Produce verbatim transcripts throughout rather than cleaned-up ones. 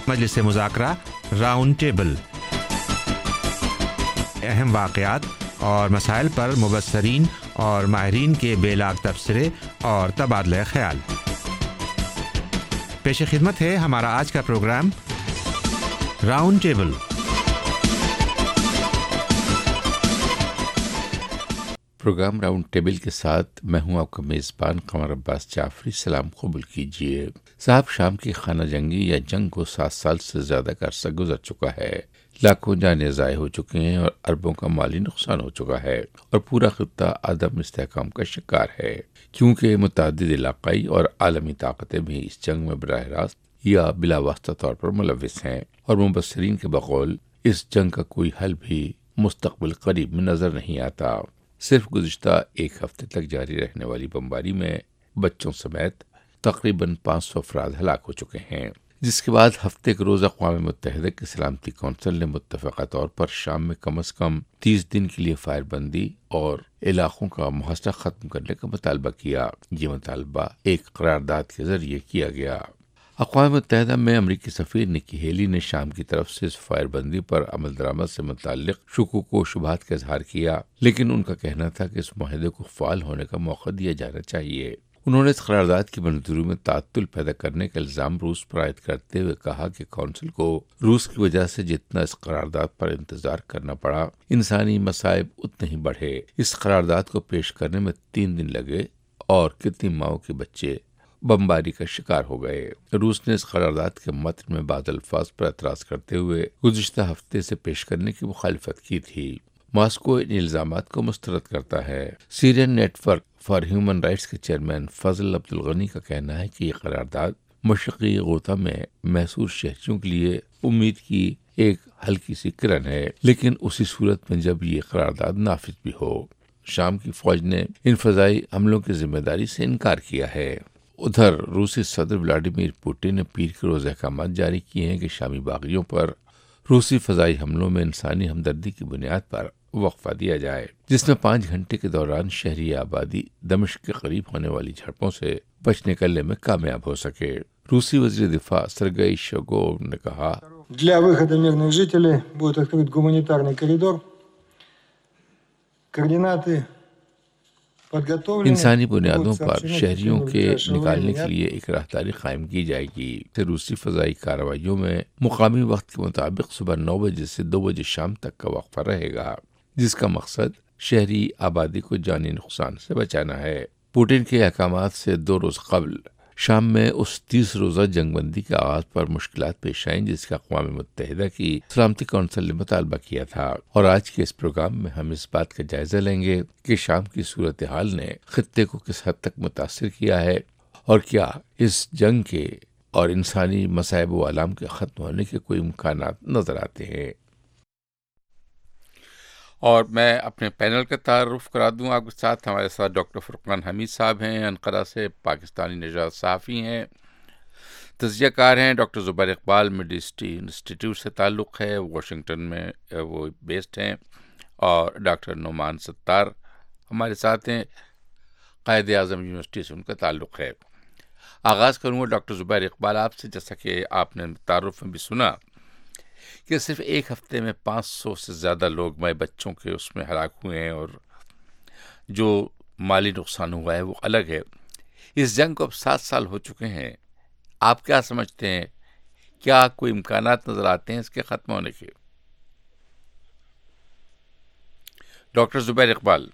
مجلس مذاکرہ round table, اہم واقعات اور مسائل پر مبصرین اور ماہرین کے بے لاگ تبصرے اور تبادلہ خیال۔ پیش خدمت ہے ہمارا آج کا programme round table. Programme round table کے ساتھ میں ہوں آپ کا میزبان قمر عباس جعفری۔ سلام قبول کیجیے۔ صاحب، شام کی خانہ جنگی یا جنگ کو سات سال سے زیادہ کا عرصہ گزر چکا ہے، لاکھوں جانیں ضائع ہو چکے ہیں اور اربوں کا مالی نقصان ہو چکا ہے، اور پورا خطہ عدم استحکام کا شکار ہے، کیونکہ متعدد علاقائی اور عالمی طاقتیں بھی اس جنگ میں براہ راست یا بلا واسطہ طور پر ملوث ہیں، اور مبصرین کے بقول اس جنگ کا کوئی حل بھی مستقبل قریب میں نظر نہیں آتا۔ صرف گزشتہ ایک ہفتے تک جاری رہنے والی بمباری میں بچوں سمیت تقریباً پانچ سو افراد ہلاک ہو چکے ہیں، جس کے بعد ہفتے کے روز اقوام متحدہ کی سلامتی کونسل نے متفقہ طور پر شام میں کم از کم تیس دن کے لیے فائر بندی اور علاقوں کا محاصرہ ختم کرنے کا مطالبہ کیا۔ یہ مطالبہ ایک قرارداد کے ذریعے کیا گیا۔ اقوام متحدہ میں امریکی سفیر نکی ہیلی نے شام کی طرف سے اس فائر بندی پر عمل درآمد سے متعلق شکوک و شبہات کا اظہار کیا، لیکن ان کا کہنا تھا کہ اس معاہدے کو فعال ہونے کا موقع دیا جانا چاہیے۔ انہوں نے اس قرارداد کی منظوری میں تعطل پیدا کرنے کا الزام روس پر عائد کرتے ہوئے کہا کہ کونسل کو روس کی وجہ سے جتنا اس قرارداد پر انتظار کرنا پڑا، انسانی مصائب اتنے ہی بڑھے۔ اس قرارداد کو پیش کرنے میں تین دن لگے اور کتنی ماؤں کے بچے بمباری کا شکار ہو گئے۔ روس نے اس قرارداد کے متن میں بعض الفاظ پر اعتراض کرتے ہوئے گزشتہ ہفتے سے پیش کرنے کی مخالفت کی تھی۔ ماسکو ان الزامات کو مسترد کرتا ہے۔ Syrian network for human rights کے چیئرمین فضل عبد الغنی کا کہنا ہے کہ یہ قرارداد مشرقی غوطہ میں محصور شہریوں کے لیے امید کی ایک ہلکی سی کرن ہے، لیکن اسی صورت میں جب یہ قرارداد نافذ بھی ہو۔ شام کی فوج نے ان فضائی حملوں کی ذمہ داری سے انکار کیا ہے۔ ادھر روسی صدر ولادیمیر پوٹن نے پیر کے روز احکامات جاری کیے ہیں کہ شامی باغیوں پر روسی فضائی حملوں میں انسانی ہمدردی کی بنیاد پر وقفہ دیا جائے، جس میں پانچ گھنٹے کے دوران شہری آبادی دمشق کے قریب ہونے والی جھڑپوں سے بچ نکلنے میں کامیاب ہو سکے۔ روسی وزیر دفاع سرگئی شویگو نے کہا، для выхода мирных жителей будет открыт гуманитарный коридор. Координаты انسانی بنیادوں پر شہریوں کے نکالنے کے لیے ایک راہداری قائم کی جائے گی۔ روسی فضائی کارروائیوں میں مقامی وقت کے مطابق صبح نو بجے سے دو بجے شام تک کا وقفہ رہے گا، جس کا مقصد شہری آبادی کو جانی نقصان سے بچانا ہے۔ پوٹن کے احکامات سے دو روز قبل شام میں اس تیس روزہ جنگ بندی کے آغاز پر مشکلات پیش آئیں جس کا اقوام متحدہ کی سلامتی کونسل نے مطالبہ کیا تھا، اور آج کے اس پروگرام میں ہم اس بات کا جائزہ لیں گے کہ شام کی صورتحال نے خطے کو کس حد تک متاثر کیا ہے، اور کیا اس جنگ کے اور انسانی مصائب و آلام کے ختم ہونے کے کوئی امکانات نظر آتے ہیں۔ اور میں اپنے پینل کا تعارف کرا دوں آپ کے ساتھ۔ ہمارے ساتھ ڈاکٹر فرقان حمید صاحب ہیں، انقرہ سے پاکستانی نژاد صحافی ہیں، تجزیہ کار ہیں۔ Doctor Zubair Iqbal mid east institute سے تعلق ہے، واشنگٹن میں وہ بیسڈ ہیں، اور ڈاکٹر نعمان ستار ہمارے ساتھ ہیں، قائد اعظم یونیورسٹی سے ان کا تعلق ہے۔ آغاز کروں گا ڈاکٹر زبیر اقبال آپ سے۔ جیسا کہ آپ نے تعارف میں بھی سنا کہ صرف ایک ہفتے میں پانچ سو سے زیادہ لوگ مائے بچوں کے اس میں ہلاک ہوئے ہیں، اور جو مالی نقصان ہوا ہے وہ الگ ہے۔ اس جنگ کو اب سات سال ہو چکے ہیں، آپ کیا سمجھتے ہیں؟ کیا کوئی امکانات نظر آتے ہیں اس کے ختم ہونے کے؟ ڈاکٹر زبیر اقبال۔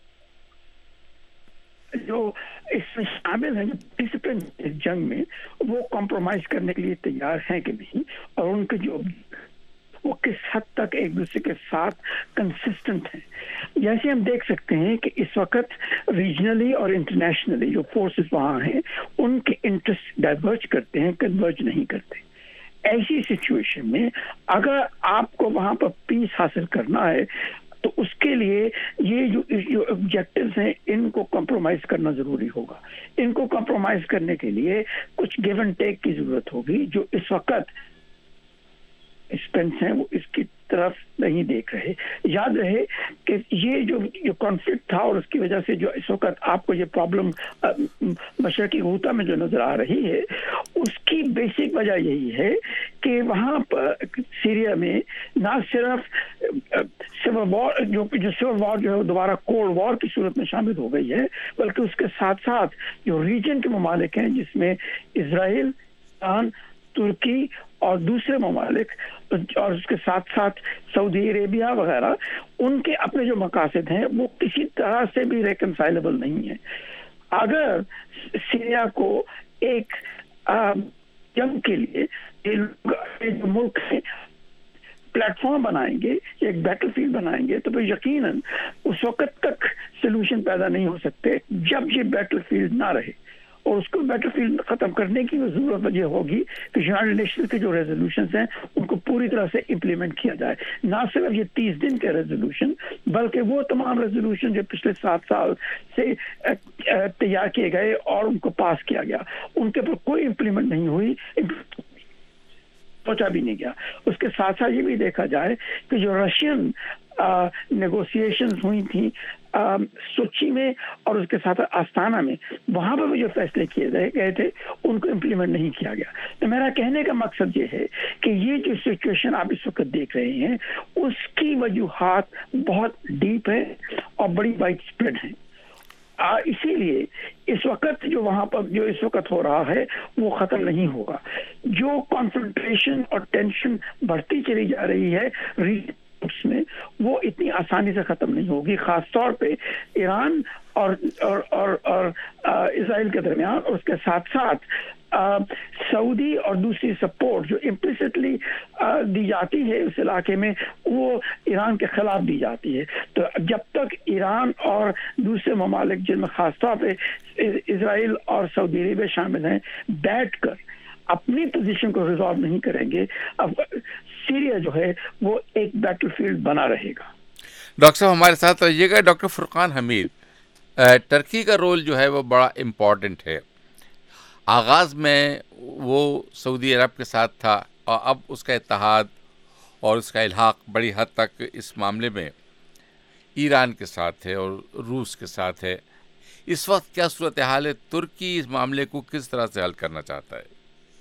جو اس میں شامل ہیں، جو پارٹیسپینٹ اس جنگ میں، وہ کمپرومائز کرنے کے لیے تیار ہیں کہ نہیں، اور ان کے جو وہ کس حد تک ایک دوسرے کے ساتھ کنسسٹنٹ ہیں۔ جیسے ہم دیکھ سکتے ہیں کہ اس وقت ریجنلی اور انٹرنیشنلی جو فورسز وہاں ہیں ان کے انٹرسٹ ڈائیورج کرتے ہیں، کنورج نہیں کرتے۔ ایسی سچویشن میں اگر آپ کو وہاں پر پیس حاصل کرنا ہے تو اس کے لیے یہ جو جو آبجیکٹیوز ہیں ان کو کمپرومائز کرنا ضروری ہوگا۔ ان کو کمپرومائز کرنے کے لیے کچھ گیو اینڈ ٹیک کی ضرورت ہوگی۔ جو اس وقت اسپینس ہیں وہ اس کی طرف نہیں دیکھ رہے۔ یاد رہے کہ یہ جو جو کانفلکٹ تھا اور اس کی وجہ سے جو اس وقت آپ کو یہ پرابلم مشرقی غوطہ میں جو نظر آ رہی ہے، اس کی بیسک وجہ یہی ہے کہ وہاں پر سیریا میں نہ صرف سول وار جو جو سول وار جو ہے دوبارہ کولڈ وار کی صورت میں شامل ہو گئی ہے، بلکہ اس کے ساتھ ساتھ جو ریجن کے ممالک ہیں جس میں اسرائیل، ایران، ترکی اور دوسرے ممالک اور اس کے ساتھ ساتھ سعودی عربیہ وغیرہ، ان کے اپنے جو مقاصد ہیں وہ کسی طرح سے بھی ریکنسائلبل نہیں ہیں. اگر سیریا کو ایک جنگ کے لیے جو ملک ہے پلیٹ فارم بنائیں گے، ایک بیٹل فیلڈ بنائیں گے، تو پھر یقیناً اس وقت تک سلوشن پیدا نہیں ہو سکتے جب یہ بیٹل فیلڈ نہ رہے. اور اس کو بیٹل فیلڈ ختم کرنے کی ضرورت یہ ہوگی کہ یونائیٹڈ نیشن کے جو ریزولوشنز ہیں ان کو پوری طرح سے امپلیمنٹ کیا جائے. نہ صرف یہ تیس دن کے ریزولوشن بلکہ وہ تمام ریزولوشن جو پچھلے سات سال سے تیار کیے گئے اور ان کو پاس کیا گیا، ان کے پر کوئی امپلیمنٹ نہیں ہوئی، پہنچا بھی نہیں گیا. اس کے ساتھ ساتھ یہ بھی دیکھا جائے کہ جو رشین نیگوسیشنز ہوئی تھیں سوچی میں اور اس کے ساتھ آستانہ میں، وہاں پر بھی جو فیصلے کیے گئے تھے ان کو امپلیمنٹ نہیں کیا گیا. تو میرا کہنے کا مقصد یہ ہے کہ یہ جو سچویشن آپ اس وقت دیکھ رہے ہیں اس کی وجوہات بہت ڈیپ ہے اور بڑی وائڈ اسپریڈ ہیں. اسی لیے اس وقت جو وہاں پر جو اس وقت ہو رہا ہے وہ ختم نہیں ہوگا. جو کانسنٹریشن اور ٹینشن بڑھتی چلی جا رہی ہے میں، وہ اتنی آسانی سے ختم نہیں ہوگی، خاص طور پہ ایران اور اور اور, اور اسرائیل کے درمیان، اور اس کے ساتھ ساتھ سعودی اور دوسری سپورٹ جو امپلیسٹلی دی جاتی ہے اس علاقے میں وہ ایران کے خلاف دی جاتی ہے. تو جب تک ایران اور دوسرے ممالک جن میں خاص طور پہ اسرائیل اور سعودی عربیہ شامل ہیں بیٹھ کر اپنی پوزیشن کو ریزالو نہیں کریں گے، اب سیریا جو ہے وہ ایک بیٹل فیلڈ بنا رہے گا. ڈاکٹر صاحب ہمارے ساتھ رہیے گا. ڈاکٹر فرقان حمید، ترکی کا رول جو ہے وہ بڑا امپورٹنٹ ہے. آغاز میں وہ سعودی عرب کے ساتھ تھا اور اب اس کا اتحاد اور اس کا الحاق بڑی حد تک اس معاملے میں ایران کے ساتھ ہے اور روس کے ساتھ ہے. اس وقت کیا صورتحال ہے؟ ترکی اس معاملے کو کس طرح سے حل کرنا چاہتا ہے؟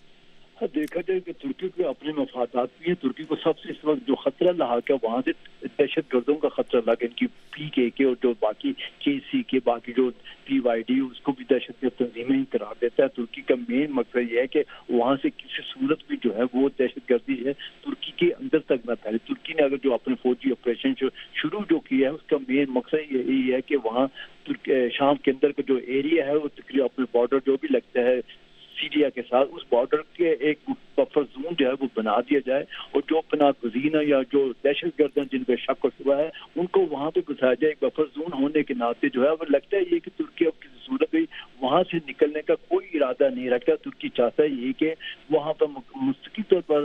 دیکھا جائے کہ ترکی کے اپنے مفادات بھی ہیں. ترکی کو سب سے اس وقت جو خطرہ لاحق ہے وہاں سے دہشت گردوں کا خطرہ لاحق ہے، ان کی پی کے کے اور جو باقی کے سی کے باقی جو پی وائی ڈی اس کو بھی دہشت گرد تنظیمیں ہی قرار دیتا ہے. ترکی کا مین مقصد یہ ہے کہ وہاں سے کسی صورت بھی جو ہے وہ دہشت گردی ہے ترکی کے اندر تک نہ پھیلے. ترکی نے اگر جو اپنے فوجی آپریشن شروع جو کیا ہے اس کا مین مقصد یہی ہے کہ وہاں شام کے اندر کا جو ایریا ہے وہ تقریباً اپنے بارڈر جو بھی لگتا ہے سیریا کے ساتھ، اس بارڈر کے ایک بفر زون جو ہے وہ بنا دیا جائے اور جو پناہ گزین یا جو دہشت گرد ہیں جن پہ شک و شبہ ہے ان کو وہاں پہ گھسایا جائے. ایک بفر زون ہونے کے ناطے جو ہے وہ لگتا ہے یہ کہ ترکی اب کسی صورت بھی وہاں سے نکلنے کا کوئی ارادہ نہیں رکھتا. ترکی چاہتا ہے یہ کہ وہاں پر مستقل طور پر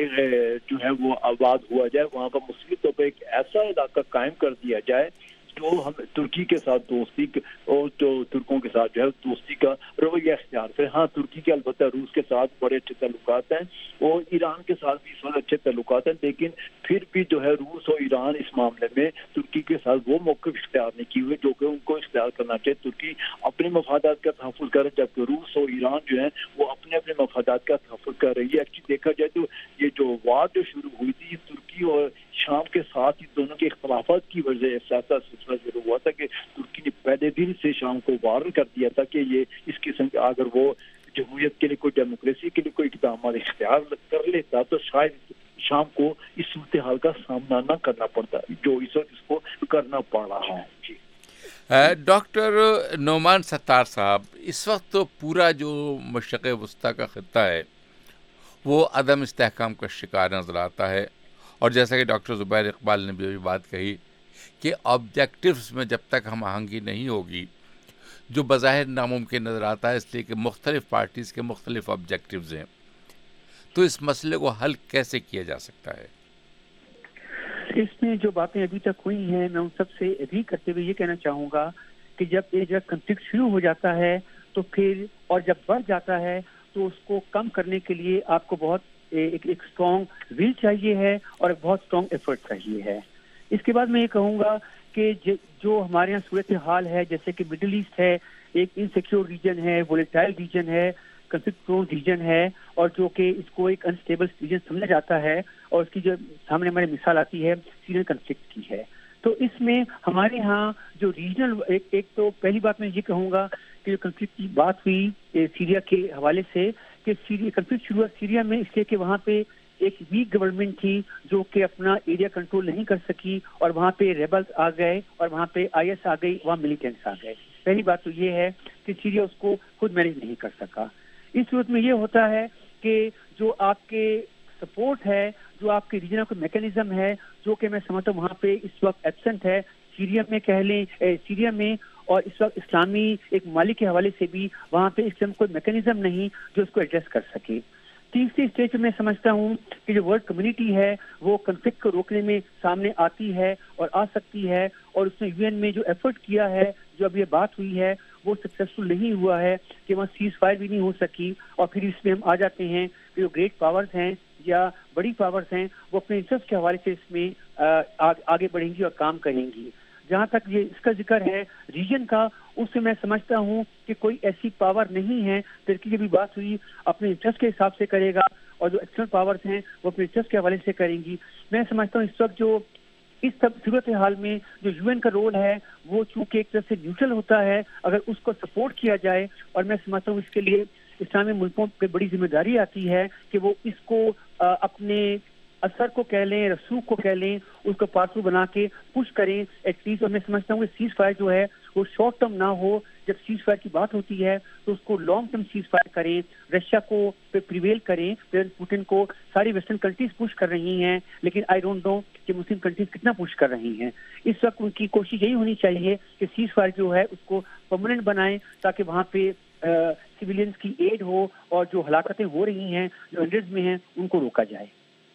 جو ہے وہ آباد ہوا جائے، وہاں پر مستقل طور پر ایک ایسا علاقہ قائم کر دیا جائے جو ہم ترکی کے ساتھ دوستی اور جو ترکوں کے ساتھ جو ہے دوستی کا رویہ اختیار کرے. ہاں ترکی کے البتہ روس کے ساتھ بڑے اچھے تعلقات ہیں اور ایران کے ساتھ بھی اس وقت اچھے تعلقات ہیں، لیکن پھر بھی جو ہے روس اور ایران اس معاملے میں ترکی کے ساتھ وہ موقف اختیار نہیں کیے ہوئے جو کہ ان کو اختیار کرنا چاہیے. ترکی اپنے مفادات کا تحفظ کرے جبکہ روس اور ایران جو ہے وہ اپنے اپنے مفادات کا تحفظ کر رہی ہے. ایکچولی دیکھا جائے تو یہ جو وار جو شروع ہوئی تھی ترکی اور شام کے ساتھ ہی دونوں کے اختلافات کی وجہ سے ایسا سلسلہ شروع ہوا تھا کہ ترکی نے پہلے دن سے شام کو وارن کر دیا تھا کہ یہ اس قسم کے اگر وہ جمہوریت کے لیے کوئی ڈیموکریسی کے لیے کوئی اقدامات اختیار کر لیتا تو شاید شام کو اس صورتحال کا سامنا نہ کرنا پڑتا جو اس وقت اس کو کرنا پڑ رہا ہے. جی ڈاکٹر نعمان ستار صاحب، اس وقت تو پورا جو مشرق وسطیٰ کا خطہ ہے وہ عدم استحکام کا شکار نظر آتا ہے، اور جیسا کہ ڈاکٹر زبیر اقبال نے بھی بات کہی کہ آبجیکٹیوز میں جب تک ہم آہنگی نہیں ہوگی جو بظاہر ناممکن نظر آتا ہے، اس لیے کہ مختلف پارٹیز کے مختلف آبجیکٹیوز ہیں، تو اس مسئلے کو حل کیسے کیا جا سکتا ہے؟ اس میں جو باتیں ابھی تک ہوئی ہیں میں ان سب سے ایگری کرتے ہوئے یہ کہنا چاہوں گا کہ جب یہ جب کنفلکٹ شروع ہو جاتا ہے تو پھر اور جب بڑھ جاتا ہے تو اس کو کم کرنے کے لیے آپ کو بہت ایک ایک اسٹرانگ ول چاہیے ہے اور ایک بہت اسٹرانگ ایفرٹ چاہیے ہے. اس کے بعد میں یہ کہوں گا کہ جو ہمارے یہاں صورت حال ہے جیسے کہ مڈل ایسٹ ہے، ایک انسیکیور ریجن ہے، وولیٹائل ریجن ہے، کنفلکٹ پرون ریجن ہے اور جو کہ اس کو ایک انسٹیبل ریجن سمجھا جاتا ہے, اور اس کی جو سامنے ہماری مثال آتی ہے سیرین کنفلکٹ کی ہے. تو اس میں ہمارے ہاں جو ریجنل ایک, ایک تو پہلی بات میں یہ کہوں گا کہ جو کنفلکٹ کی بات ہوئی سیریا کے حوالے سے کہ سیریا کنفلکٹ شروع ہوا سیریا میں اس لیے کہ وہاں پہ ایک ویک گورنمنٹ تھی جو کہ اپنا ایریا کنٹرول نہیں کر سکی, اور وہاں پہ ریبلز آ گئے اور وہاں پہ آئی ایس آ گئی, وہاں ملیٹنٹس آ گئے. پہلی بات تو یہ ہے کہ سیریا اس کو خود مینیج نہیں کر سکا. اس صورت میں یہ ہوتا ہے کہ جو آپ کے سپورٹ ہے, جو آپ کے ریجنل کا میکینزم ہے, جو کہ میں سمجھتا ہوں وہاں پہ اس وقت ایبسنٹ ہے سیریا میں کہہ لیں سیریا میں, اور اس وقت اسلامی ایک ممالک کے حوالے سے بھی وہاں پہ اس کوئی میکینزم نہیں جو اس کو ایڈریس کر سکے. تیسری اسٹیج میں سمجھتا ہوں کہ جو ورلڈ کمیونٹی ہے وہ کنفلکٹ کو روکنے میں سامنے آتی ہے اور آ سکتی ہے, اور اس نے یو این میں جو ایفرٹ کیا ہے, جو اب یہ بات ہوئی ہے وہ سکسیسفل نہیں ہوا ہے کہ وہاں سیز فائر بھی نہیں ہو سکی. اور پھر اس میں ہم آ جاتے ہیں کہ جو گریٹ پاورز ہیں یا بڑی پاورز ہیں وہ اپنے انٹرسٹ کے حوالے سے اس میں آگے بڑھیں گی اور کام کریں گی. جہاں تک یہ اس کا ذکر ہے ریجن کا, اس سے میں سمجھتا ہوں کہ کوئی ایسی پاور نہیں ہے, ترکی کی بھی بات ہوئی اپنے انٹرسٹ کے حساب سے کرے گا, اور جو ایکسٹرنل پاورز ہیں وہ اپنے انٹرسٹ کے حوالے سے کریں گی. میں سمجھتا ہوں اس وقت جو اس سب صورت حال میں جو یو این کا رول ہے وہ چونکہ ایک طرح سے نیوٹرل ہوتا ہے, اگر اس کو سپورٹ کیا جائے, اور میں سمجھتا ہوں اس کے لیے اسلامی ملکوں پہ بڑی ذمہ داری آتی ہے کہ وہ اس کو اپنے اثر کو کہہ لیں, رسوخ کو کہہ لیں, اس کو پارسو بنا کے پش کریں ایٹ لیسٹ. اور میں سمجھتا ہوں کہ سیز فائر جو ہے وہ شارٹ ٹرم نہ ہو, جب سیز فائر کی بات ہوتی ہے تو اس کو لانگ ٹرم سیز فائر کریں, رشیا کو پہ پریویل کریں. پوٹن کو ساری ویسٹرن کنٹریز پش کر رہی ہیں, لیکن آئی ڈونٹ نو کہ مسلم کنٹریز کتنا پش کر رہی ہیں. اس وقت ان کی کوشش یہی ہونی چاہیے کہ سیز فائر جو ہے اس کو پرماننٹ بنائیں تاکہ وہاں پہ سویلینز کی ایڈ ہو, اور جو ہلاکتیں ہو رہی ہیں جو ہنڈریڈز میں ہیں ان کو روکا جائے.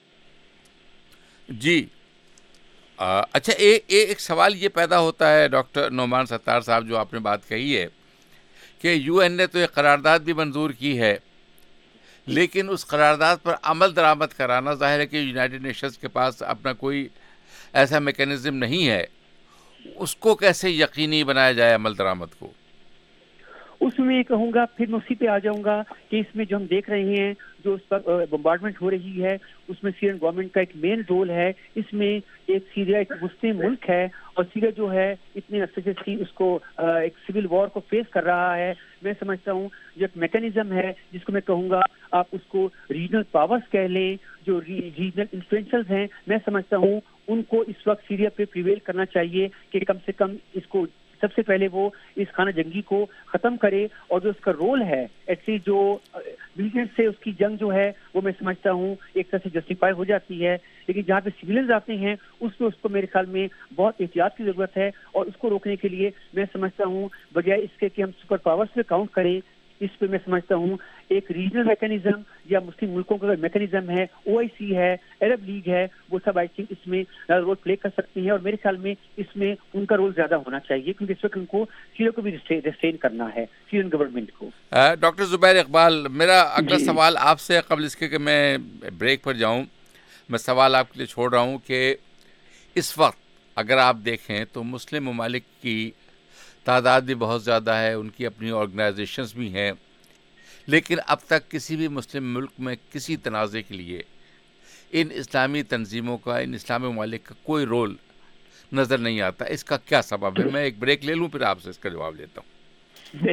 جی آ, اچھا ایک ایک سوال یہ پیدا ہوتا ہے ڈاکٹر نعمان ستار صاحب, جو آپ نے بات کہی ہے کہ یو این نے تو ایک قرارداد بھی منظور کی ہے, لیکن اس قرارداد پر عمل درآمد کرانا, ظاہر ہے کہ یونائٹڈ نیشنز کے پاس اپنا کوئی ایسا میکینزم نہیں ہے, اس کو کیسے یقینی بنایا جائے عمل درآمد کو؟ اس میں یہ کہوں گا, پھر میں اسی پہ آ جاؤں گا کہ اس میں جو ہم دیکھ رہے ہیں جو اس پر بمبارڈمنٹ ہو رہی ہے اس میں سیرین گورنمنٹ کا ایک مین رول ہے. اس میں ایک سیریا ایک مسلم ملک ہے, اور سیریا جو ہے اتنے عرصے سے اس کو ایک سول وار کو فیس کر رہا ہے. میں سمجھتا ہوں جو ایک میکینزم ہے جس کو میں کہوں گا آپ اس کو ریجنل پاورز کہہ لیں, جو ریجنل انفلوئنسرز ہیں, میں سمجھتا ہوں ان کو اس وقت سیریا پہ پریویل کرنا چاہیے کہ کم سے کم اس کو سب سے پہلے وہ اس خانہ جنگی کو ختم کرے, اور جو اس کا رول ہے ایٹ لیسٹ جو ملیٹنٹ سے اس کی جنگ جو ہے وہ میں سمجھتا ہوں ایک طرح سے جسٹیفائی ہو جاتی ہے. لیکن جہاں پہ سویلینز آتے ہیں اس میں اس کو میرے خیال میں بہت احتیاط کی ضرورت ہے, اور اس کو روکنے کے لیے میں سمجھتا ہوں بجائے اس کے کہ ہم سپر پاورز پہ کاؤنٹ کریں, اس پہ میں سمجھتا ہوں ایک ریجنل میکینزم یا مسلم ملکوں کا میکینزم ہے, او آئی سی ہے, عرب لیگ ہے, وہ سب آئی تھنک اس میں رول پلے کر سکتے ہیں, اور میرے خیال میں اس میں ان کا رول زیادہ ہونا چاہیے کیونکہ اس وقت ان کو سیریا کو بھی ریسٹین کرنا ہے, سیرین گورنمنٹ کو. ڈاکٹر زبیر اقبال, میرا اگلا جی. سوال آپ سے قبل اس کے کہ میں بریک پر جاؤں, میں سوال آپ کے لیے چھوڑ رہا ہوں کہ اس وقت اگر آپ دیکھیں تو مسلم ممالک کی تعداد بھی بہت زیادہ ہے, ان کی اپنی آرگنائزیشنز بھی ہیں, لیکن اب تک کسی بھی مسلم ملک میں کسی تنازع کے لیے ان اسلامی تنظیموں کا, ان اسلامی ممالک کا کوئی رول نظر نہیں آتا. اس کا کیا سبب ہے؟ میں ایک بریک لے لوں پھر آپ سے اس کا جواب لیتا ہوں.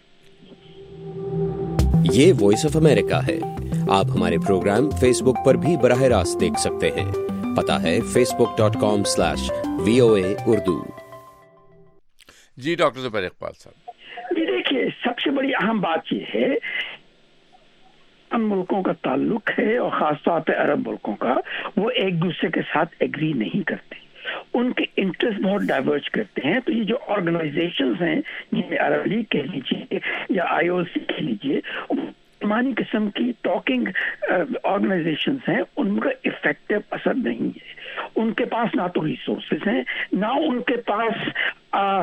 یہ وائس آف امریکہ ہے. آپ ہمارے پروگرام فیس بک پر بھی براہ راست دیکھ سکتے ہیں. پتہ ہے Facebook dot com slash V O A Urdu. جی ڈاکٹر زبیر اقبال صاحب. جی دیکھیے, سب سے بڑی اہم بات یہ ہے ان ملکوں کا تعلق ہے, اور خاص طور پہ عرب ملکوں کا, وہ ایک دوسرے کے ساتھ ایگری نہیں کرتے, ان کے انٹرسٹ بہت ڈائیورج کرتے ہیں. تو یہ جو آرگنائزیشنز ہیں جن میں عرب لیگ کہہ لیجیے یا آئی او سی کہہ لیجیے, مانی قسم کی ٹاکنگ آرگنائزیشنز ہیں, ان کا افیکٹو اثر نہیں ہے. ان کے پاس نہ تو ریسورسز ہیں, نہ ان کے پاس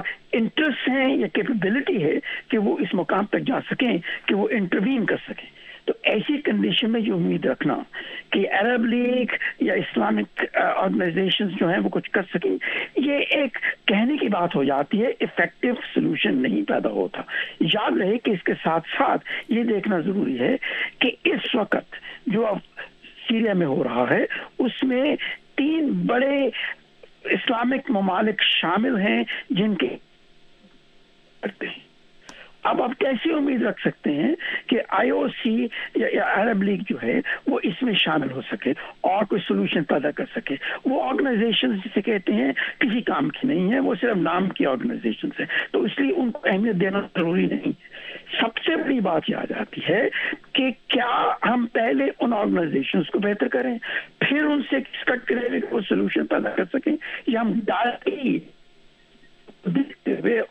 انٹرسٹ ہیں یا کیپیبلٹی ہے کہ وہ اس مقام تک جا سکیں کہ وہ انٹروین کر سکیں. تو ایسی کنڈیشن میں یہ امید رکھنا کہ عرب لیگ یا اسلامک آرگنائزیشنز جو ہیں وہ کچھ کر سکیں، یہ ایک کہنے کی بات ہو جاتی ہے، افیکٹو سلوشن نہیں پیدا ہوتا. یاد رہے کہ اس کے ساتھ ساتھ یہ دیکھنا ضروری ہے کہ اس وقت جو اب سیریا میں ہو رہا ہے اس میں تین بڑے اسلامک ممالک شامل ہیں جن کے کرتے ہیں. اب آپ کیسی امید رکھ سکتے ہیں کہ آئی او سی یا عرب لیگ جو ہے وہ اس میں شامل ہو سکے اور کوئی سولوشن پیدا کر سکے؟ وہ آرگنائزیشن جسے کہتے ہیں کسی کام کی نہیں ہے، وہ صرف نام کی آرگنائزیشن ہے، تو اس لیے ان کو اہمیت دینا ضروری نہیں. سب سے بڑی بات یہ آ جاتی ہے کہ کیا ہم پہلے ان آرگنائزیشنز کو بہتر کریں، پھر ان سے ایکسپیکٹ کریں کہ وہ سولوشن پیدا کر سکیں، یا ہم ڈائریکٹلی دیکھتے ہوئے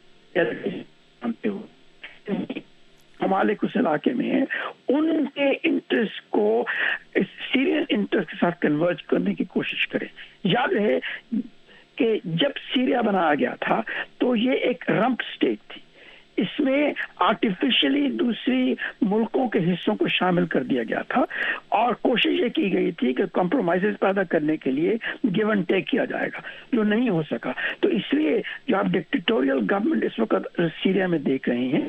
ممالک اس علاقے میں ہیں ان کے انٹرسٹ کو سیرین انٹرسٹ کے ساتھ کنورج کرنے کی کوشش کریں. یاد رہے کہ جب سیریا بنایا گیا تھا تو یہ ایک رمپ اسٹیٹ تھی، اس میں آرٹیفیشلی دوسری ملکوں کے حصوں کو شامل کر دیا گیا تھا اور کوشش یہ کی گئی تھی کہ کمپرومائزز پیدا کرنے کے لیے گیو اینڈ ٹیک کیا جائے گا، جو نہیں ہو سکا. تو اس لیے جو آپ ڈکٹیٹوریل گورنمنٹ اس وقت سیریا میں دیکھ رہے ہیں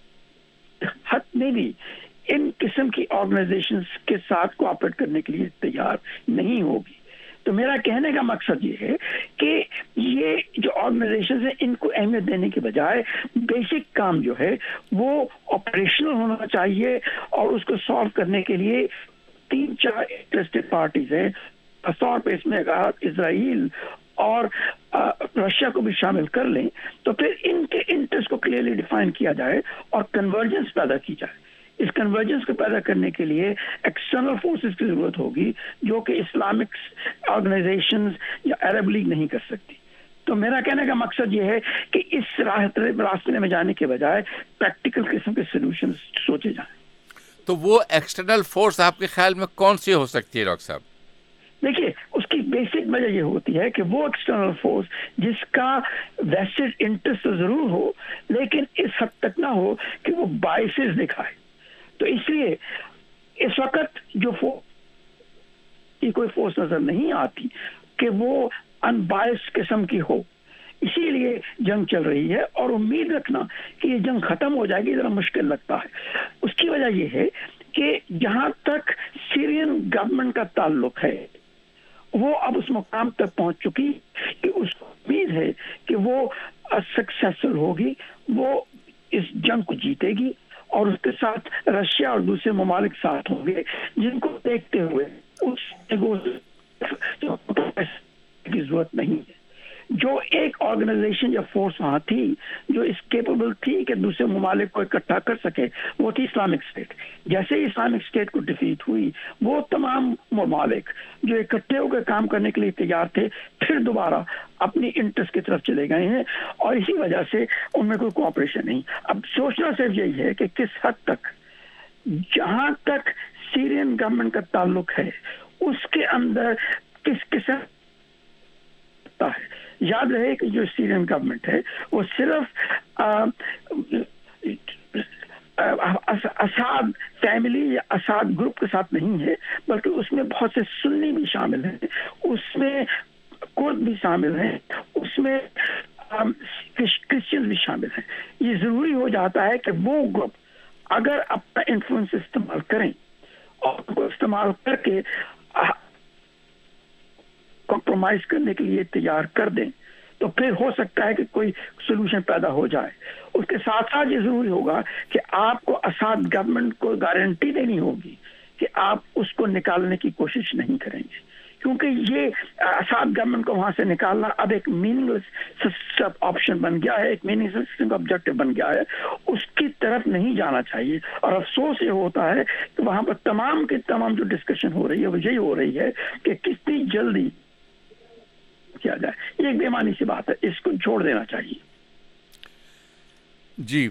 حد میں بھی ان قسم کی آرگنائزیشنز کے ساتھ کوآپریٹ کرنے کے لیے تیار نہیں ہوگی. تو میرا کہنے کا مقصد یہ ہے کہ یہ جو آرگنائزیشنز ہیں ان کو اہمیت دینے کے بجائے بیسک کام جو ہے وہ آپریشنل ہونا چاہیے، اور اس کو سالو کرنے کے لیے تین چار انٹرسٹڈ پارٹیز ہیں، خاص طور پہ اس میں کہا اسرائیل اور رشیا کو بھی شامل کر لیں، تو پھر ان کے انٹرسٹ کو کلیئرلی ڈیفائن کیا جائے اور کنورجنس پیدا کی جائے. اس کنورجنس کو پیدا کرنے کے لیے ایکسٹرنل فورسز کی ضرورت ہوگی جو کہ اسلامک آرگنائزیشنز یا عرب لیگ نہیں کر سکتی. تو میرا کہنے کا مقصد یہ ہے کہ اس راستے میں جانے کے بجائے پریکٹیکل قسم کے سولوشنز سوچے جائیں. تو وہ ایکسٹرنل فورس آپ کے خیال میں کون سی ہو سکتی ہے ڈاکٹر صاحب؟ دیکھیے اس کی بیسک وجہ یہ ہوتی ہے کہ وہ ایکسٹرنل فورس جس کا ویسٹڈ انٹرسٹ ضرور ہو لیکن اس حد تک نہ ہو کہ وہ بائسز دکھائے. تو اس لیے اس وقت جو فورس کی کوئی فورس نظر نہیں آتی کہ وہ ان بائس قسم کی ہو، اسی لیے جنگ چل رہی ہے اور امید رکھنا کہ یہ جنگ ختم ہو جائے گی ذرا مشکل لگتا ہے. اس کی وجہ یہ ہے کہ جہاں تک سیرین گورنمنٹ کا تعلق ہے وہ اب اس مقام تک پہنچ چکی کہ اس کو امید ہے کہ وہ سکسیسفل ہوگی، وہ اس جنگ کو جیتے گی اور اس کے ساتھ رشیا اور دوسرے ممالک ساتھ ہوں گے جن کو دیکھتے ہوئے اس کی ضرورت نہیں ہے. جو ایک آرگنائزیشن یا فورس وہاں تھی جو اس کیپیبل تھی کہ دوسرے ممالک کو اکٹھا کر سکے وہ تھی اسلامک اسٹیٹ. جیسے ہی اسلامک اسٹیٹ کو ڈیفیٹ ہوئی وہ تمام ممالک جو اکٹھے ہو کے کام کرنے کے لیے تیار تھے پھر دوبارہ اپنی انٹرسٹ کی طرف چلے گئے ہیں اور اسی وجہ سے ان میں کوئی کوآپریشن نہیں. اب سوچنا صرف یہی ہے کہ کس حد تک جہاں تک سیرین گورنمنٹ کا تعلق ہے اس کے اندر کس قسم ہے. یاد رہے کہ جو سیرین گورنمنٹ ہے وہ صرف اساد فیملی یا اساد گروپ کے ساتھ نہیں ہے بلکہ اس میں بہت سے سنی بھی شامل ہیں، اس میں کرد بھی شامل ہیں، اس میں کرسچن بھی شامل ہیں. یہ ضروری ہو جاتا ہے کہ وہ گروپ اگر اپنا انفلوئنس استعمال کریں اور ان کو استعمال کر کے کمپرومائز کرنے کے لیے تیار کر دیں تو پھر ہو سکتا ہے کہ کوئی سولوشن پیدا ہو جائے. اس کے ساتھ ساتھ یہ ضروری ہوگا کہ آپ کو اساد گورنمنٹ کو گارنٹی دینی ہوگی کہ آپ اس کو نکالنے کی کوشش نہیں کریں گے، کیونکہ یہ اساد گورنمنٹ کو وہاں سے نکالنا اب ایک میننگ لیس آپشن بن گیا ہے، ایک میننگ لیس آبجیکٹو بن گیا ہے، اس کی طرف نہیں جانا چاہیے. اور افسوس یہ ہوتا ہے کہ وہاں پر تمام کے تمام جو ڈسکشن ہو رہی ہے وہ یہی ہو رہی ہے کہ کتنی جلدی کیا جائے. یہ ایک بے معنی سی بات ہے، اس کو چھوڑ دینا چاہیے. جی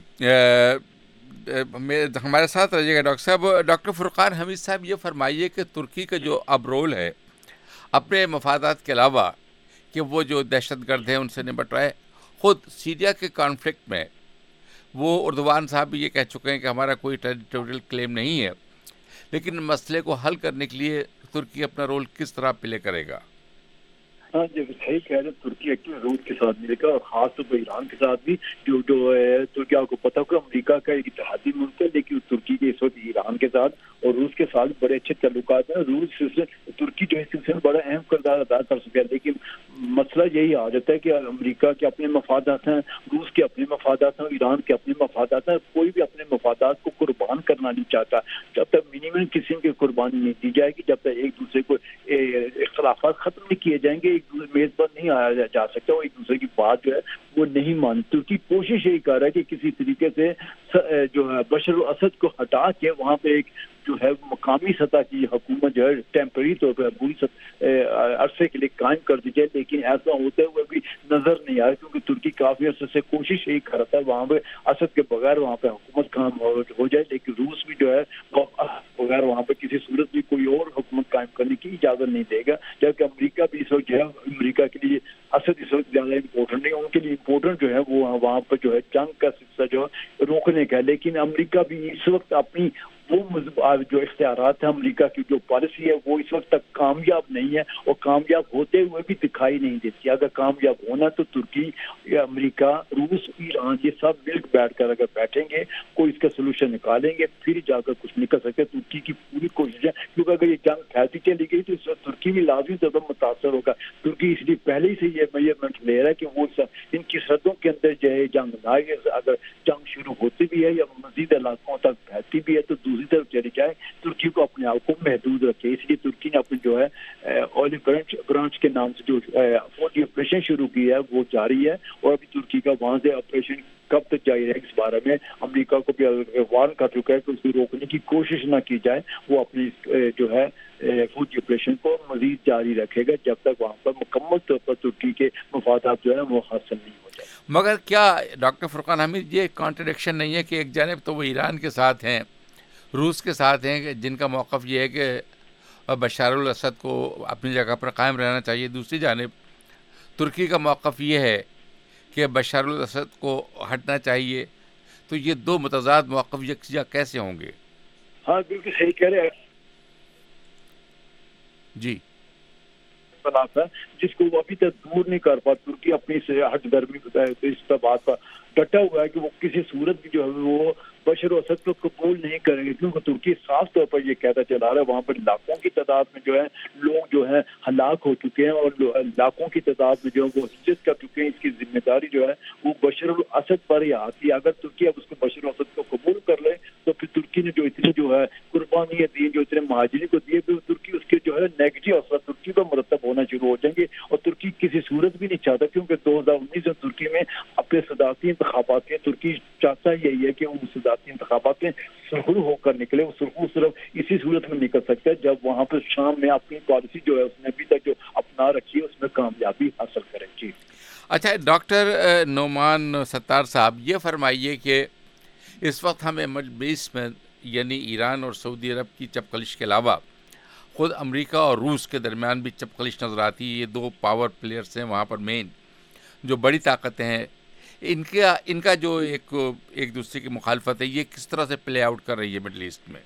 ہمارے ساتھ رہیے گا ڈاکٹر صاحب. ڈاکٹر فرقان حمید صاحب یہ فرمائیے کہ ترکی کا جو اب رول ہے اپنے مفادات کے علاوہ کہ وہ جو دہشت گرد ہیں ان سے نمٹ رہا ہے، خود سیریا کے کانفلکٹ میں وہ اردوان صاحب بھی یہ کہہ چکے ہیں کہ ہمارا کوئی ٹیریٹوریل کلیم نہیں ہے، لیکن مسئلے کو حل کرنے کے لیے ترکی اپنا رول کس طرح پلے کرے گا؟ ہاں جب صحیح کہہ رہے ہیں، ترکی ایکٹیو روس کے ساتھ ملے گا، اور خاص طور پر ایران کے ساتھ بھی، جو جو ترکی آپ کو پتا ہوگا امریکہ کا ایک اتحادی ملک ہے، لیکن ترکی کے اس وقت ایران کے ساتھ اور روس کے ساتھ بڑے اچھے تعلقات ہیں۔ روس ترکی جو ہے سلسلے میں بڑا اہم کردار ادا کر سکے، لیکن مسئلہ یہی آ جاتا ہے کہ امریکہ کے اپنے مفادات ہیں، روس کے اپنے مفادات ہیں، ایران کے اپنے مفادات ہیں، کوئی بھی اپنے مفادات کو قربان کرنا نہیں چاہتا۔ جب تک منیمم قسم کی قربانی نہیں دی جائے گی، جب تک ایک دوسرے کو اختلافات ختم نہیں کیے جائیں گے، ایک دوسرے میز پر نہیں آیا جا سکتا، وہ ایک دوسرے کی بات جو ہے وہ نہیں مانتی۔ ترکی کوشش یہی کر رہا ہے کہ کسی طریقے سے جو ہے بشر الاسد کو ہٹا کے وہاں پہ ایک جو ہے مقامی سطح کی حکومت جو ہے ٹیمپرری طور پر بری عرصے کے لیے قائم کر دی جائے، لیکن ایسا ہوتے ہوئے بھی نظر نہیں آیا، کیونکہ ترکی کافی عرصے سے کوشش یہی کر رہا تھا وہاں پہ اسد کے بغیر وہاں پہ حکومت قائم ہو جائے، لیکن روس بھی جو ہے بغیر وہاں پہ کسی صورت بھی کوئی اور حکومت قائم کرنے کی اجازت نہیں دے گا، جبکہ امریکہ بھی اس وقت جو ہے امریکہ کے لیے اسد اس وقت زیادہ امپورٹنٹ نہیں، ان کے لیے امپورٹنٹ جو ہے وہ وہاں پہ جو ہے جنگ کا سلسلہ جو ہے روکنے کا ہے، لیکن امریکہ بھی اس وقت اپنی وہ جو اختیارات ہیں، امریکہ کی جو پالیسی ہے وہ اس وقت تک کامیاب نہیں ہے، اور کامیاب ہوتے ہوئے بھی دکھائی نہیں دیتی۔ اگر کامیاب ہونا تو ترکی، امریکہ، روس، ایران یہ سب مل بیٹھ کر اگر بیٹھیں گے، کوئی اس کا سلوشن نکالیں گے، پھر جا کر کچھ نکل سکے۔ ترکی کی پوری کوشش ہے، کیونکہ اگر یہ جنگ پھیلتی چلی گئی تو اس وقت ترکی بھی لازمی طور پر متاثر ہوگا۔ ترکی اس لیے پہلے ہی سے یہ میجرمنٹ لے رہا ہے کہ وہ ان کی سرحدوں کے اندر جو ہے جنگ نہ، اگر جنگ شروع ہوتی بھی ہے یا مزید علاقوں تک پھیلتی بھی ہے تو دوسری طرف چلی جائے، ترکی کو اپنے آپ کو محدود رکھے۔ اس لیے ترکی نے اپنے جو ہے آلف برانچ برانچ کے نام سے جو فوجی آپریشن شروع کی ہے وہ جاری ہے، اور ابھی ترکی کا وہاں سے آپریشن کب تک جاری رہے اس بارے میں امریکہ کو بھی وارن کر چکا ہے کہ اس کو روکنے کی کوشش نہ کی جائے، وہ اپنی جو ہے فوجی آپریشن کو مزید جاری رکھے گا جب تک وہاں پر مکمل طور پر ترکی کے مفادات جو ہے وہ حاصل نہیں ہو جائے۔ مگر کیا ڈاکٹر فرقان حمید یہ کانٹرڈکشن نہیں ہے کہ ایک جانب تو وہ ایران کے ساتھ ہیں، روس کے ساتھ ہیں، جن کا موقف یہ ہے کہ بشار الاسد کو اپنی جگہ پر قائم رہنا چاہیے، دوسری جانب ترکی کا موقف یہ ہے کہ بشار الاسد کو ہٹنا چاہیے، تو یہ دو متضاد موقف یکجا کیسے ہوں گے؟ ہاں بالکل صحیح کہہ رہے ہیں جی، ہے جس کو وہ ابھی تک دور نہیں کر پا۔ ترکی اپنی ہٹ درمی اس بات پر ڈٹا ہوا ہے کہ وہ کسی صورت بھی جو ہے وہ بشر الاسد کو قبول نہیں کریں گے، کیونکہ ترکی صاف طور پر یہ کہتا چلا رہا ہے وہاں پر لاکھوں کی تعداد میں جو ہے لوگ جو ہے ہلاک ہو چکے ہیں، اور لاکھوں کی تعداد میں جو ہے وہ ہجرت کر چکے ہیں۔ اس کی ذمہ داری جو ہے وہ بشر الاسد پر ہی آتی ہے۔ اگر ترکی اب اس کو بشر الاسد کو قبول کر لے تو پھر ترکی نے جو اتنی جو ہے قربانیاں دی، جو اتنے مہاجرین کو دیے، پھر ترکی اس کے جو ہے نیگیٹو اثرات ترکی پر مرتب ہونا شروع ہو جائیں گے، اور ترکی کسی صورت بھی نہیں چاہتا، کیونکہ دو ہزار انیس میں ترکی میں اپنے صدارتی انتخابات کے ترکی چاہتا یہی ہے کہ وہ صدارتی انتخابات میں سرخرو ہو کر نکلے۔ وہ سرخرو صرف اسی صورت میں نکل سکتا ہے جب وہاں پر شام میں اپنی پالیسی جو ہے اس نے ابھی تک جو اپنا رکھی ہے اس میں کامیابی حاصل کرے۔ جی اچھا ڈاکٹر نعمان ستار صاحب، یہ فرمائیے کہ اس وقت ہمیں مجلس میں یعنی ایران اور سعودی عرب کی چپکلش کے علاوہ خود امریکہ اور روس کے درمیان بھی چپکلش نظر آتی ہے۔ یہ دو پاور پلیئرز ہیں وہاں پر، مین جو بڑی طاقتیں ہیں، ان کا ان کا جو ایک ایک دوسرے کی مخالفت ہے یہ کس طرح سے پلے آؤٹ کر رہی ہے مڈل ایسٹ میں؟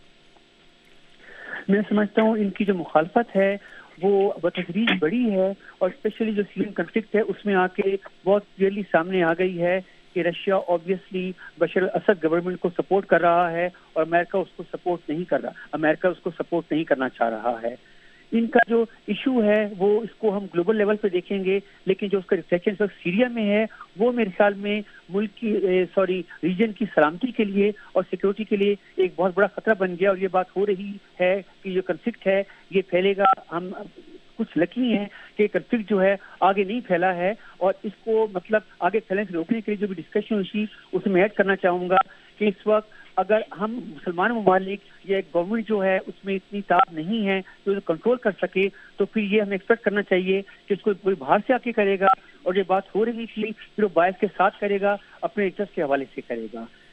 میں سمجھتا ہوں ان کی جو مخالفت ہے وہ بتدریج بڑی ہے، اور اسپیشلی جو سیرین کنفلکٹ ہے اس میں آ کے بہت کلیئرلی سامنے آ گئی ہے کہ Russia obviously Bashar al Assad government کو سپورٹ کر رہا ہے، اور امریکہ اس کو سپورٹ نہیں کر رہا، امریکہ اس کو سپورٹ نہیں کرنا چاہ رہا ہے۔ ان کا جو ایشو ہے وہ اس کو ہم گلوبل لیول پہ دیکھیں گے، لیکن جو اس کا ریفلیکشن اس وقت سیریا میں ہے وہ میرے خیال میں ملک کی سوری ریجن کی سلامتی کے لیے اور سیکورٹی کے لیے ایک بہت بڑا خطرہ بن گیا، اور یہ بات ہو رہی ہے کہ جو کنفلکٹ ہے یہ پھیلے گا۔ ہم کچھ لکی ہیں کہ کنفلکٹ جو ہے آگے نہیں پھیلا ہے، اور اس کو مطلب آگے پھیلنے سے روکنے کے لیے جو بھی ڈسکشن ہوئی اس میں ایڈ کرنا چاہوں گا کہ اس وقت اگر ہم مسلمان ممالک یا ایک گورنمنٹ جو ہے اس میں اتنی طاقت نہیں ہے جو کنٹرول کر سکے، تو پھر یہ ہمیں ایکسپیکٹ کرنا چاہیے کہ اس کو کوئی باہر سے آ کے کرے گا، اور یہ بات ہو رہی تھی پھر وہ باعث کے ساتھ کرے گا، اپنے انٹرسٹ کے حوالے سے کرے گا۔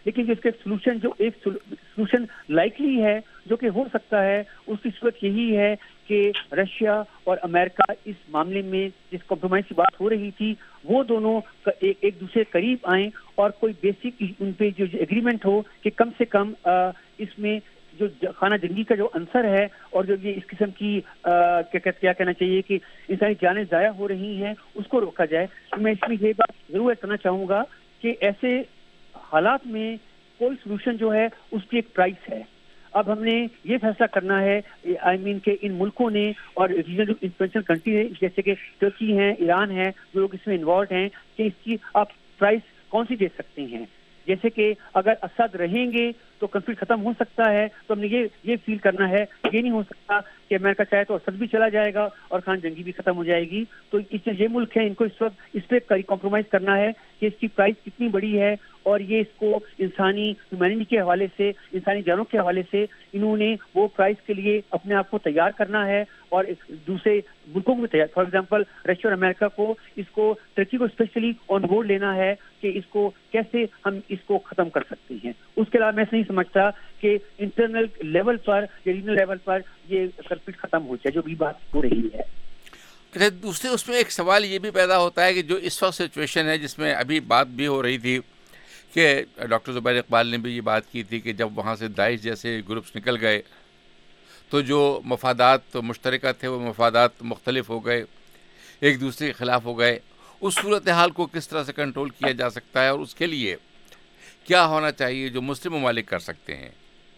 لیکن اس کا سولوشن جو ایک سولوشن لائکلی ہے جو کہ ہو سکتا ہے اس کی صورت یہی ہے کہ رشیا اور امریکہ اس معاملے میں جس کمپرومائز کی بات ہو رہی تھی وہ دونوں ایک, ایک دوسرے قریب آئیں اور کوئی بیسک ان پہ جو ایگریمنٹ ہو کہ کم سے کم اس میں جو خانہ جنگی کا جو عنصر ہے اور جو یہ اس قسم کی کیا کہنا چاہیے کہ انسانی جانیں ضائع ہو رہی ہیں اس کو روکا جائے. میں اس میں یہ بات ضرور کرنا چاہوں گا کہ ایسے حالات میں کوئی سولوشن جو ہے اس کی ایک پرائس ہے. اب ہم نے یہ فیصلہ کرنا ہے آئی مین کہ ان ملکوں نے اور ریجنل انفلوئنشل کنٹری ہے جیسے کہ ترکی ہیں, ایران ہیں, جو لوگ اس میں انوالوڈ ہیں کہ اس کی آپ پرائس کون سی دے سکتے ہیں. جیسے کہ اگر اسد رہیں گے تو کنفلکٹ ختم ہو سکتا ہے, تو ہم نے یہ یہ فیل کرنا ہے یہ نہیں ہو سکتا کہ امریکہ چاہے تو اسد بھی چلا جائے گا اور خان جنگی بھی ختم ہو جائے گی. تو اس یہ ملک ہیں ان کو اس وقت اس پہ کمپرومائز کرنا ہے کہ اس کی پرائس کتنی بڑی ہے اور یہ اس کو انسانی ہیومینٹی کے حوالے سے, انسانی جانوں کے حوالے سے انہوں نے وہ پرائس کے لیے اپنے آپ کو تیار کرنا ہے اور دوسرے ملکوں کو بھی تیار. فار ایگزامپل رشیا اور امریکہ کو اس کو ترکی کو اسپیشلی آن بورڈ لینا ہے کہ اس کو کیسے ہم اس کو ختم کر سکتے ہیں. اس کے علاوہ میں نہیں سمجھتا کہ انٹرنل لیول پر یا ریجنل لیول پر یہ کنفلکٹ ختم ہو جائے جو بھی بات ہو رہی ہے. اچھا, دوسرے اس میں ایک سوال یہ بھی پیدا ہوتا ہے کہ جو اس وقت سچویشن ہے جس میں ابھی بات بھی ہو رہی تھی کہ ڈاکٹر زبیر اقبال نے بھی یہ بات کی تھی کہ جب وہاں سے داعش جیسے گروپس نکل گئے تو جو مفادات مشترکہ تھے وہ مفادات مختلف ہو گئے, ایک دوسرے کے خلاف ہو گئے. اس صورتحال کو کس طرح سے کنٹرول کیا جا سکتا ہے اور اس کے لیے کیا ہونا چاہیے جو مسلم ممالک کر سکتے ہیں؟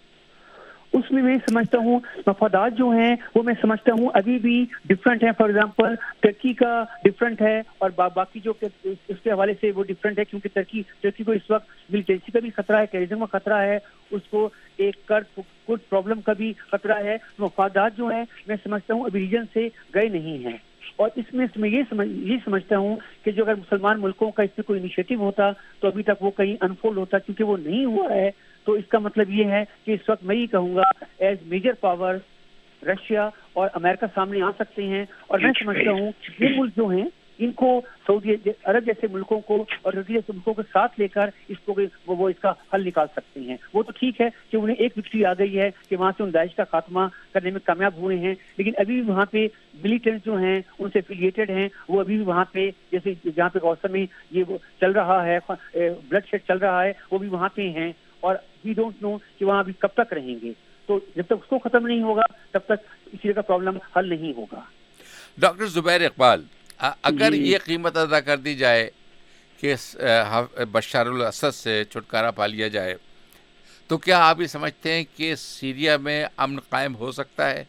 اس میں میں سمجھتا ہوں مفادات جو ہیں وہ میں سمجھتا ہوں ابھی بھی ڈفرینٹ ہیں. فار ایگزامپل ترکی کا ڈفرینٹ ہے اور باقی جو اس کے حوالے سے وہ ڈفرینٹ ہے کیونکہ ترکی ترکی کو اس وقت ملیٹنسی کا بھی خطرہ ہے, ٹیررزم کا خطرہ ہے, اس کو ایک کرد کرد پرابلم کا بھی خطرہ ہے. مفادات جو ہیں میں سمجھتا ہوں ابھی ریجن سے گئے نہیں ہیں. اور اس میں میں یہ سمجھ یہ سمجھتا ہوں کہ جو اگر مسلمان ملکوں کا اس میں کوئی انیشیٹو ہوتا تو ابھی تک وہ کہیں انفولڈ ہوتا, کیونکہ وہ نہیں ہوا ہے. تو اس کا مطلب یہ ہے کہ اس وقت میں یہ کہوں گا ایز میجر پاور رشیا اور امریکہ سامنے آ سکتے ہیں اور میں سمجھتا ہوں یہ ملک جو ہیں ان کو سعودی عرب جیسے ملکوں کو اور ترکی جیسے ملکوں کے ساتھ لے کر اس کو وہ, وہ اس کا حل نکال سکتے ہیں. وہ تو ٹھیک ہے کہ انہیں ایک وکٹری آ گئی ہے کہ وہاں سے ان داعش کا خاتمہ کرنے میں کامیاب ہوئے ہیں, لیکن ابھی بھی وہاں پہ ملیٹنٹ جو ہیں ان سے افیلیٹڈ ہیں وہ ابھی بھی وہاں پہ جیسے جہاں پہ غوثہ میں یہ چل رہا ہے بلڈ شیڈ چل رہا ہے وہ بھی وہاں پہ ہیں اور وی ڈونٹ نو کہ وہاں ابھی کب تک رہیں گے. تو جب تک اس کو ختم نہیں ہوگا تب تک اسی کا پرابلم حل نہیں ہوگا. ڈاکٹر زبیر اقبال, اگر یہ قیمت ادا کر دی جائے کہ بشار الاسد سے چھٹکارا پا لیا جائے تو کیا آپ یہ سمجھتے ہیں کہ سیریا میں امن قائم ہو سکتا ہے؟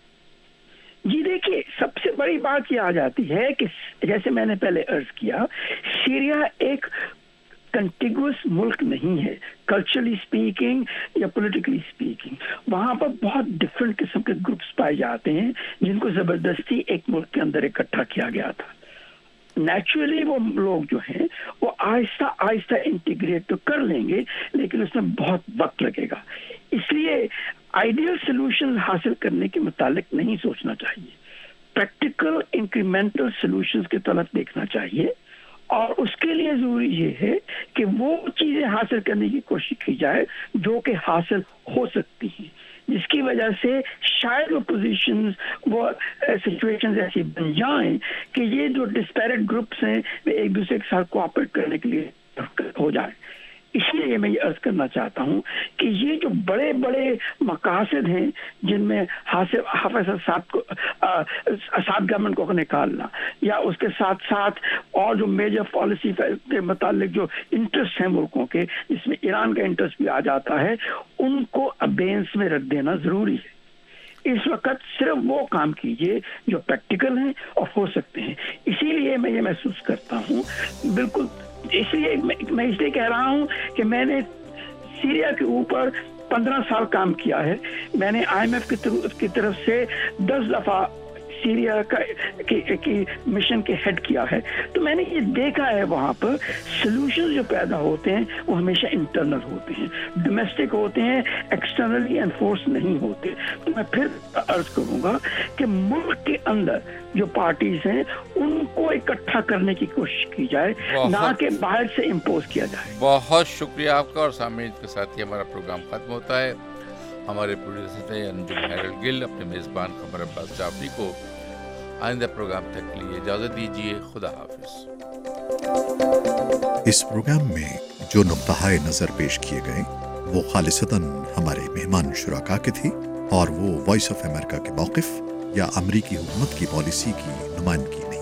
جی دیکھیے, سب سے بڑی بات یہ آ جاتی ہے کہ جیسے میں نے پہلے عرض کیا, سیریا ایک کنٹیگوس ملک نہیں ہے کلچرلی اسپیکنگ یا پولیٹیکلی اسپیکنگ. وہاں پر بہت ڈفرینٹ قسم کے گروپس پائے جاتے ہیں جن کو زبردستی ایک ملک کے اندر اکٹھا کیا گیا تھا. نیچرلی وہ لوگ جو ہیں وہ آہستہ آہستہ انٹیگریٹ تو کر لیں گے لیکن اس میں بہت وقت لگے گا. اس لیے آئیڈیل سولوشن حاصل کرنے کے متعلق نہیں سوچنا چاہیے, پریکٹیکل انکریمنٹل سولوشنز کی طرف دیکھنا چاہیے. اور اس کے لیے ضروری یہ ہے کہ وہ چیزیں حاصل کرنے کی کوشش کی جائے جو کہ حاصل ہو سکتی ہیں, جس کی وجہ سے شاید وہ پوزیشنز وہ سچویشنز ایسی بن جائیں کہ یہ جو ڈسپیرٹ گروپس ہیں وہ ایک دوسرے کے ساتھ کوآپریٹ کرنے کے لیے ہو جائیں. اس لیے میں یہ عرض کرنا چاہتا ہوں کہ یہ جو بڑے بڑے مقاصد ہیں جن میں حافظ اسد کو اسد گورنمنٹ کو نکالنا یا اس کے ساتھ ساتھ اور جو میجر پالیسی کے متعلق جو انٹرسٹ ہیں ملکوں کے جس میں ایران کا انٹرسٹ بھی آ جاتا ہے, ان کو ابینس میں رکھ دینا ضروری ہے. اس وقت صرف وہ کام کیجیے جو پریکٹیکل ہیں اور ہو سکتے ہیں. اسی لیے میں یہ محسوس کرتا ہوں بالکل اس لیے میں اس لیے کہہ رہا ہوں کہ میں نے سیریا کے اوپر پندرہ سال کام کیا ہے. میں نے آئی ایم ایف کی طرف سے دس دفعہ सीरिया का की, की मिशन के हेड किया है, तो मैंने ये देखा है वहाँ पर सोल्यूशन जो पैदा होते हैं वो हमेशा इंटरनल होते हैं, डोमेस्टिक होते हैं, एक्सटर्नली एनफोर्स नहीं होते। तो मैं फिर अर्ज करूँगा कि मुल्क के अंदर जो पार्टीज हैं उनको इकट्ठा करने की कोशिश की जाए, ना कि बाहर से इम्पोज किया जाए। बहुत शुक्रिया आपका। और सामने के साथ ही हमारा प्रोग्राम खत्म होता है। हमारे प्रोड्यूसर थे अंजुम हैरल गिल, अपने मेज़बान कमर अब्बास जाफरी को आइंदा प्रोग्राम तक के लिए इजाज़त दीजिए। खुदा हाफिज। इस प्रोग्राम में जो नुक्ता-ए नज़र पेश किए गए वो खालिसतन हमारे मेहमान शुराका के थे और वो वॉइस ऑफ अमेरिका के मौक़िफ़ या अमरीकी हुकूमत की पॉलिसी की नुमाइंदगी नहीं।